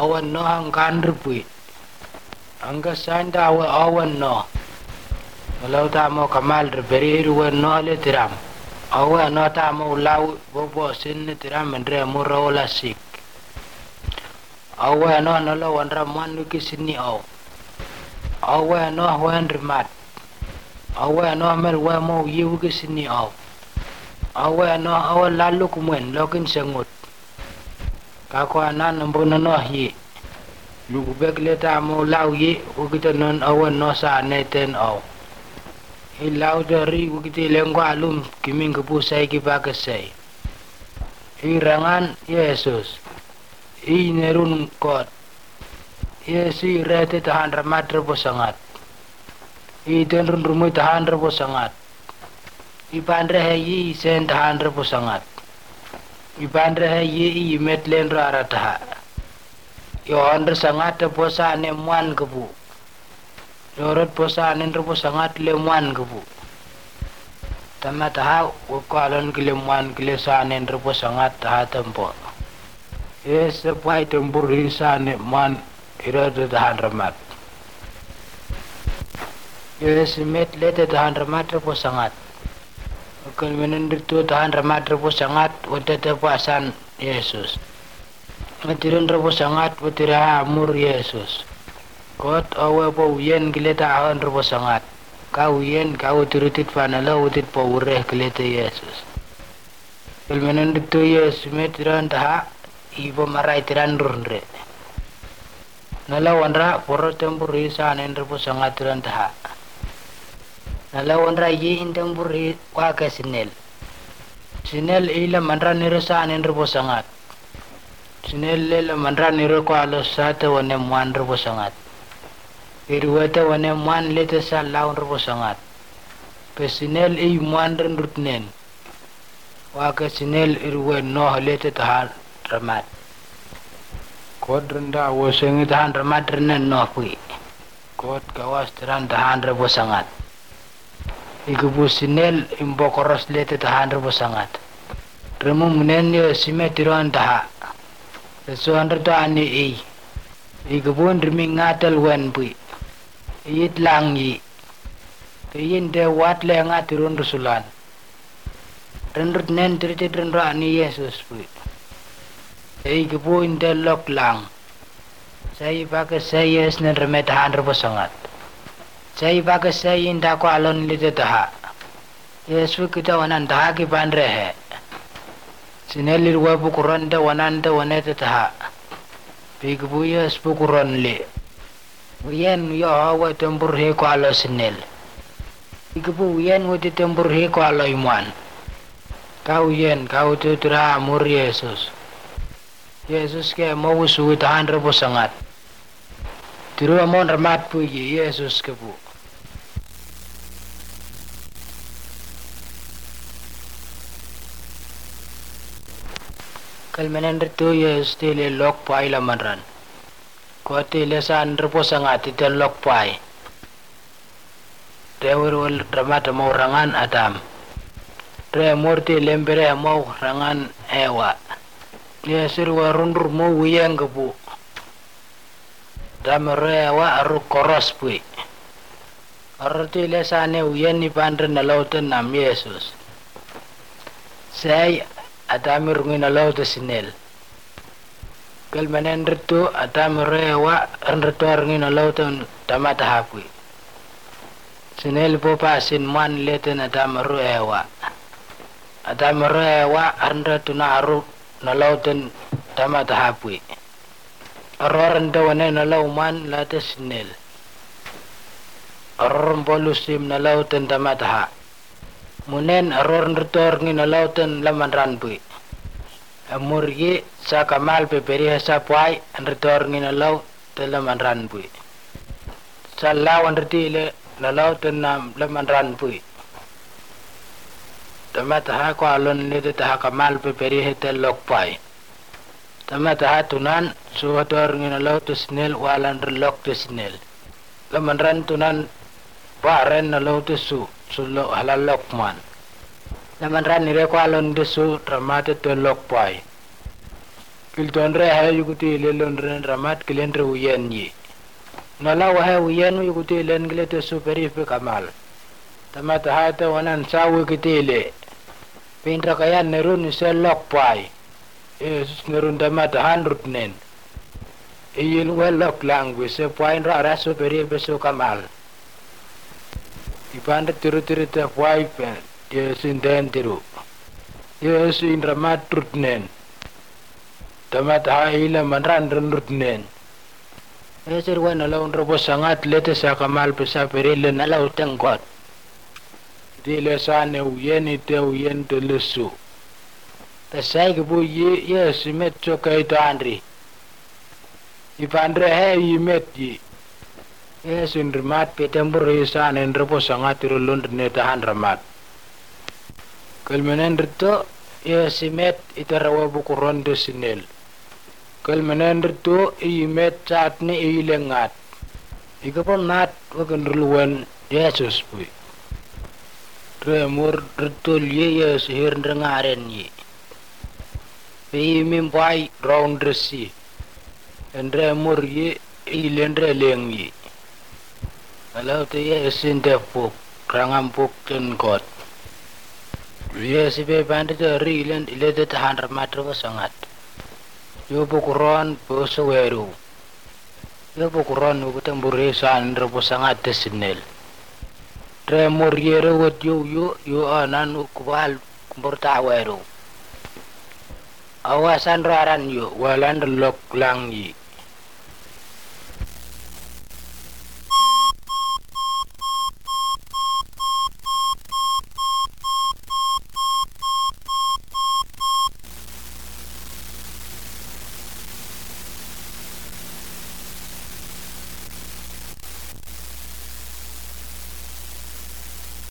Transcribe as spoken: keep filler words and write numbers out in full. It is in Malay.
awan no hang kanrpui angga sanda awa awan no kalau tak mau kamal beri ruan no le tiram awa no tak mau lau bobo sin tiram mendre muraola sik awa no no lawan raman ki sini au awa no wan remat awa no mel wa mau yu ki sini au awa no awa lalu kumen lokin sengut kako anan nombona no hi lugu bek leta mo lau ye ukita non awan no sa neten au hilau dari ukita lengwa alum kiming kepusai kipakasai irangan Yesus i nerun kot Yesus rete tahan ramat rebo sangat i tenrun rumui tahan rebo sangat i pandre hayi sen tahan rebo sangat i pandre hayi i metlen rara taha yo andre sangat posa ne muan kebu yorot posa ne repo sangat le muan kebu tamat ha ko alon kile muan kile sa ne repo sangat ha tempo es pai tempur risa ne muan ira de tahan ramat yes met lete tahan ramat repo sangat kan menendir tu tahan ramat repo sangat wate te pasan Yesus matiran repo sangat watira amur Yesus kot awa po uyen kileta awan repo sangat kau uyen kau turutit panala utit po ureh kileta Yesus kelmenan ditu Yesus matiran taha ibo marai tiran runre nala wanra poro tempur risa anen repo sangat tiran taha nala wanra ye intempur waka sinel sinel ila manra nirasa anen repo sangat sinelle la manra niro ko alo sate wane muan repo sangat irwata wane muan lete sa laun repo sangat pe sinel i muan ren rutnen waka sinel irwe no lete tahan ramat kod renda wo sengi tahan ramat renen no pui kod kawas teran tahan repo sangat igubu sinel imbo koros lete tahan repo sangat remu menen yo sime tiron taha so under to ani e igubun riming ngatal wan pui yit lang yi yin de wat le ngatirun rusulan rendut nen tritit rendra ani Yesus pui e igubun de lok lang sai pakai saya snen remet han repo sangat sai pakai saya inda ko alon lite taha Yesus kita wanan taha ki pandre he sinelir wa bukuran da wanan da waneta taha bigbu yes bukuran le yen yo hawa tempur he ko alo sinel bigbu yen wati tempur he ko alo iman kau yen kau tu tra amur Yesus Yesus ke mau suwi tahan repo sangat tiru amon ramat pu Yesus ke bu kalmenan ritu Yesus tile lok pai la manran ko tile san repo sangat tile lok pai rewur wal ramata mau rangan adam re murti lembere mau rangan ewa Yesus warundur mau wiyang kebu dam rewa aru koros pui arti lesane uyen ni pandre na lauten nam Yesus sai atamir ngina laut sinel kel menen ritu atamir rewa ritu ngina lauten tamat hapui sinel po pasin man leten atamir rewa atamir rewa ritu na aru na lauten tamat hapui aroran dawane na lauman late sinel aroran polusim na lauten tamat ha munen aroran ritor ngina lauten laman ranpui amurgi sa kamal peperi sa puai an ritor ngina laut laman ranpui sa lawan ritile na lauten nam laman ranpui tamat ha ko alon lete taha kamal peperi hetel lok pai tamat ha tunan suwator ngina laut snel walan relok snel laman ran tunan waren na laut su sulo halalok man laman ran nire ko alon desu ramate to lok pai kiltonre ha yukuti lelon ren ramat kilendre uyen yi nala wa ha uyen yukuti len gilete superi pe kamal tamata hata wanan sawu kitile pintra kayan nerun selok pai Yesus nerun tamata handrut nen iyin welok langwe se pai ra ra superi pe su kamal ipanda tiru tiru ta pai pe Yesus den tiru Yesus in ramat trut nen tamat haila manran renut nen esir wan ala un robo sangat lete sa kamal pesa perile nala uteng kot dile sane uyeni te uyen te lesu tasai ke bu ye yes met chokai to andri ipandre he yi met yi yes in ramat petembur sane robo sangat rulun ne tahan ramat kalmenen rito yes met itarawa bukuron de sinel kalmanan rito imet saat ni ilengat ikapon nat wakan ruluan Yesus pui remur rito liye yes hir ngaren yi pe mimpai round resi endre mur yi ilendre leng yi kalau tu yes inde puk rangam puk ten kot yes be bande to rilen ilete tahan ramatro sangat yo bukuron boso weru yo bukuron ubutang burisan rebo sangat desinel tremor yero wot yo yo yo anan ukbal kumurta weru awasan raran yo walan lok lang yi